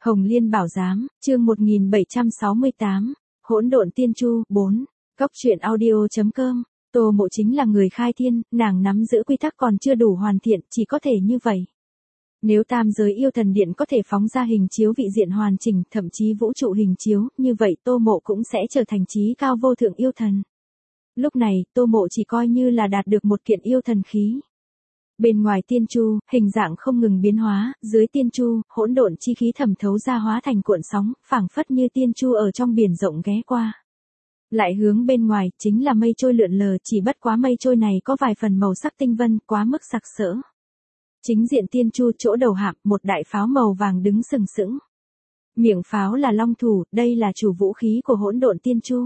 Hồng Liên Bảo Giám, chương 1768, Hỗn Độn Tiên Chu, 4. Cóc truyện audio.com. Tô Mộ chính là người khai thiên, nàng nắm giữ quy tắc còn chưa đủ hoàn thiện, chỉ có thể như vậy. Nếu tam giới yêu thần điện có thể phóng ra hình chiếu vị diện hoàn chỉnh, thậm chí vũ trụ hình chiếu, như vậy Tô Mộ cũng sẽ trở thành chí cao vô thượng yêu thần. Lúc này, Tô Mộ chỉ coi như là đạt được một kiện yêu thần khí. Bên ngoài tiên chu, hình dạng không ngừng biến hóa, dưới tiên chu, hỗn độn chi khí thẩm thấu ra hóa thành cuộn sóng, phảng phất như tiên chu ở trong biển rộng ghé qua. Lại hướng bên ngoài, chính là mây trôi lượn lờ, chỉ bất quá mây trôi này có vài phần màu sắc tinh vân, quá mức sặc sỡ. Chính diện tiên chu chỗ đầu hạm, một đại pháo màu vàng đứng sừng sững. Miệng pháo là long thủ, đây là chủ vũ khí của hỗn độn tiên chu.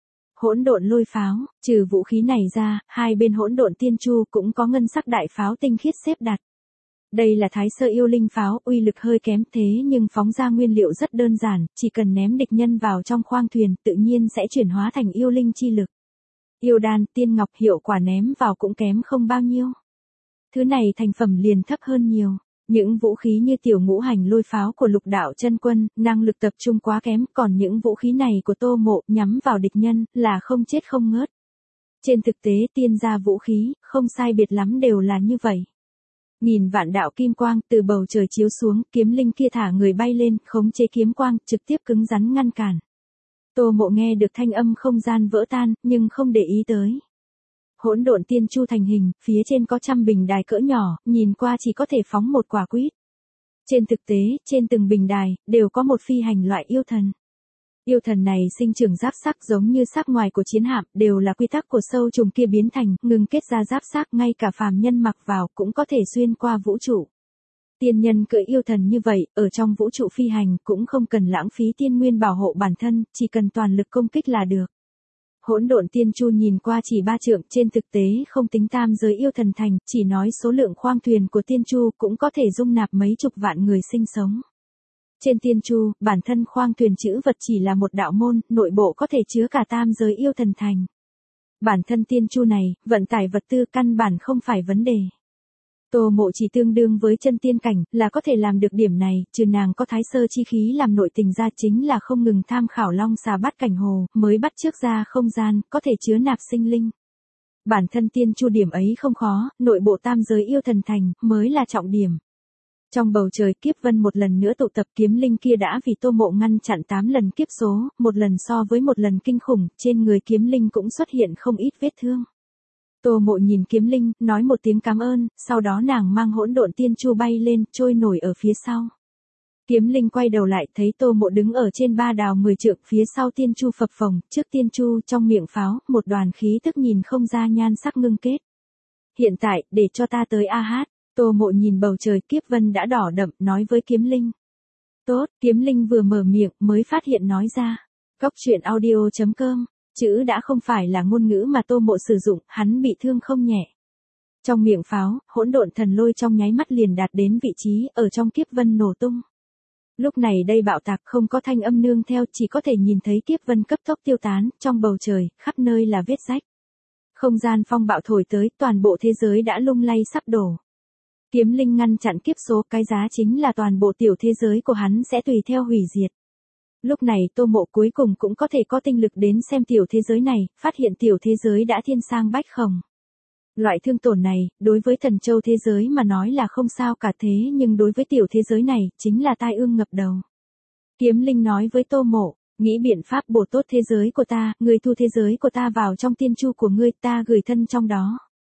Hỗn độn lôi pháo, trừ vũ khí này ra, hai bên hỗn độn tiên chu cũng có ngân sắc đại pháo tinh khiết xếp đặt. Đây là thái sơ yêu linh pháo, uy lực hơi kém thế nhưng phóng ra nguyên liệu rất đơn giản, chỉ cần ném địch nhân vào trong khoang thuyền, tự nhiên sẽ chuyển hóa thành yêu linh chi lực. Yêu đan, tiên ngọc hiệu quả ném vào cũng kém không bao nhiêu. Thứ này thành phẩm liền thấp hơn nhiều. Những vũ khí như tiểu ngũ hành lôi pháo của Lục Đạo Chân Quân, năng lực tập trung quá kém, còn những vũ khí này của Tô Mộ nhắm vào địch nhân là không chết không ngớt. Trên thực tế tiên gia vũ khí, không sai biệt lắm đều là như vậy. Nhìn vạn đạo kim quang từ bầu trời chiếu xuống, kiếm linh kia thả người bay lên, khống chế kiếm quang, trực tiếp cứng rắn ngăn cản. Tô Mộ nghe được thanh âm không gian vỡ tan, nhưng không để ý tới. Hỗn độn tiên chu thành hình, phía trên có trăm bình đài cỡ nhỏ, nhìn qua chỉ có thể phóng một quả quýt. Trên thực tế, trên từng bình đài, đều có một phi hành loại yêu thần. Yêu thần này sinh trưởng giáp sắc giống như sắc ngoài của chiến hạm, đều là quy tắc của sâu trùng kia biến thành, ngừng kết ra giáp sắc, ngay cả phàm nhân mặc vào cũng có thể xuyên qua vũ trụ. Tiên nhân cưỡi yêu thần như vậy, ở trong vũ trụ phi hành cũng không cần lãng phí tiên nguyên bảo hộ bản thân, chỉ cần toàn lực công kích là được. Hỗn độn tiên chu nhìn qua chỉ 3 trượng, trên thực tế không tính tam giới yêu thần thành, chỉ nói số lượng khoang thuyền của tiên chu cũng có thể dung nạp mấy chục vạn người sinh sống. Trên tiên chu, bản thân khoang thuyền chữ vật chỉ là một đạo môn, nội bộ có thể chứa cả tam giới yêu thần thành. Bản thân tiên chu này, vận tải vật tư căn bản không phải vấn đề. Tô Mộ chỉ tương đương với chân tiên cảnh, là có thể làm được điểm này, trừ nàng có thái sơ chi khí làm nội tình ra chính là không ngừng tham khảo long xà bát cảnh hồ, mới bắt trước ra không gian, có thể chứa nạp sinh linh. Bản thân tiên chu điểm ấy không khó, nội bộ tam giới yêu thần thành, mới là trọng điểm. Trong bầu trời kiếp vân một lần nữa tụ tập, kiếm linh kia đã vì Tô Mộ ngăn chặn 8 lần kiếp số, một lần so với một lần kinh khủng, trên người kiếm linh cũng xuất hiện không ít vết thương. Tô Mộ nhìn kiếm linh, nói một tiếng cảm ơn, sau đó nàng mang hỗn độn tiên chu bay lên, trôi nổi ở phía sau. Kiếm linh quay đầu lại, thấy Tô Mộ đứng ở trên 3 đào 10 trượng, phía sau tiên chu phập phồng, trước tiên chu trong miệng pháo, một đoàn khí tức nhìn không ra nhan sắc ngưng kết. Hiện tại, để cho ta tới a hát. Tô Mộ nhìn bầu trời kiếp vân đã đỏ đậm, nói với kiếm linh. Tốt, kiếm linh vừa mở miệng, mới phát hiện nói ra. Cóc truyện audio.com. Chữ đã không phải là ngôn ngữ mà Tô Mộ sử dụng, hắn bị thương không nhẹ. Trong miệng pháo, hỗn độn thần lôi trong nháy mắt liền đạt đến vị trí, ở trong kiếp vân nổ tung. Lúc này đây bạo tạc không có thanh âm nương theo, chỉ có thể nhìn thấy kiếp vân cấp tốc tiêu tán, trong bầu trời, khắp nơi là vết rách. Không gian phong bạo thổi tới, toàn bộ thế giới đã lung lay sắp đổ. Kiếm linh ngăn chặn kiếp số, cái giá chính là toàn bộ tiểu thế giới của hắn sẽ tùy theo hủy diệt. Lúc này Tô Mộ cuối cùng cũng có thể có tinh lực đến xem tiểu thế giới này, phát hiện tiểu thế giới đã thiên sang bách khổng. Loại thương tổn này, đối với thần châu thế giới mà nói là không sao cả thế nhưng đối với tiểu thế giới này, chính là tai ương ngập đầu. Kiếm linh nói với Tô Mộ, nghĩ biện pháp bổ tốt thế giới của ta, ngươi thu thế giới của ta vào trong tiên chu của ngươi, ta gửi thân trong đó.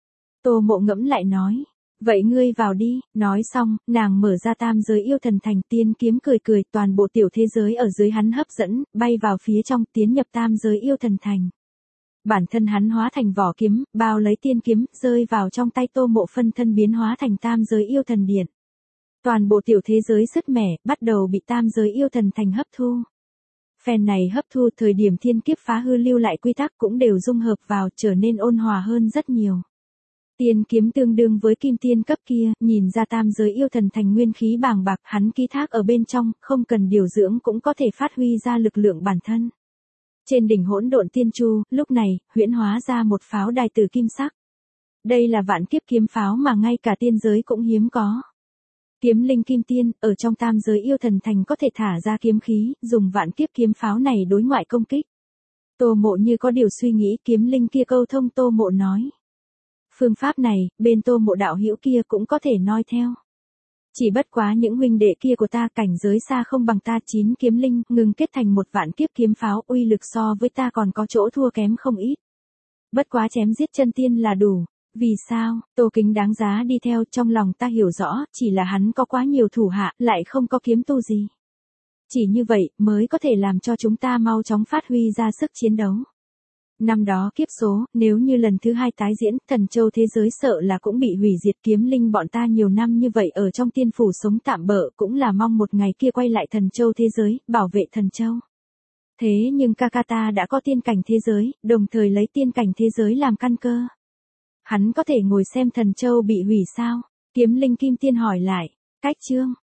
Tô Mộ ngẫm lại nói. Vậy ngươi vào đi, nói xong, nàng mở ra tam giới yêu thần thành, tiên kiếm cười cười, toàn bộ tiểu thế giới ở dưới hắn hấp dẫn, bay vào phía trong, tiến nhập tam giới yêu thần thành. Bản thân hắn hóa thành vỏ kiếm, bao lấy tiên kiếm, rơi vào trong tay Tô Mộ, phân thân biến hóa thành tam giới yêu thần điện. Toàn bộ tiểu thế giới sứt mẻ, bắt đầu bị tam giới yêu thần thành hấp thu. Phen này hấp thu, thời điểm thiên kiếp phá hư lưu lại quy tắc cũng đều dung hợp vào, trở nên ôn hòa hơn rất nhiều. Tiên kiếm tương đương với kim tiên cấp kia, nhìn ra tam giới yêu thần thành nguyên khí bàng bạc, hắn ký thác ở bên trong, không cần điều dưỡng cũng có thể phát huy ra lực lượng bản thân. Trên đỉnh hỗn độn tiên chu, lúc này, huyễn hóa ra một pháo đài từ kim sắc. Đây là vạn kiếp kiếm pháo mà ngay cả tiên giới cũng hiếm có. Kiếm linh kim tiên, ở trong tam giới yêu thần thành có thể thả ra kiếm khí, dùng vạn kiếp kiếm pháo này đối ngoại công kích. Tô Mộ như có điều suy nghĩ, kiếm linh kia câu thông Tô Mộ nói. Phương pháp này, bên Tô Mộ đạo hữu kia cũng có thể noi theo. Chỉ bất quá những huynh đệ kia của ta cảnh giới xa không bằng ta, 9 kiếm linh, ngừng kết thành một vạn kiếp kiếm pháo, uy lực so với ta còn có chỗ thua kém không ít. Bất quá chém giết chân tiên là đủ. Vì sao, Tô Kính đáng giá đi theo, trong lòng ta hiểu rõ, chỉ là hắn có quá nhiều thủ hạ, lại không có kiếm tu gì. Chỉ như vậy, mới có thể làm cho chúng ta mau chóng phát huy ra sức chiến đấu. Năm đó kiếp số, nếu như lần thứ 2 tái diễn, thần châu thế giới sợ là cũng bị hủy diệt. Kiếm linh bọn ta nhiều năm như vậy ở trong tiên phủ sống tạm bợ, cũng là mong một ngày kia quay lại thần châu thế giới, bảo vệ thần châu. Thế nhưng ca ca ta đã có tiên cảnh thế giới, đồng thời lấy tiên cảnh thế giới làm căn cơ. Hắn có thể ngồi xem thần châu bị hủy sao? Kiếm linh kim tiên hỏi lại. Cách chương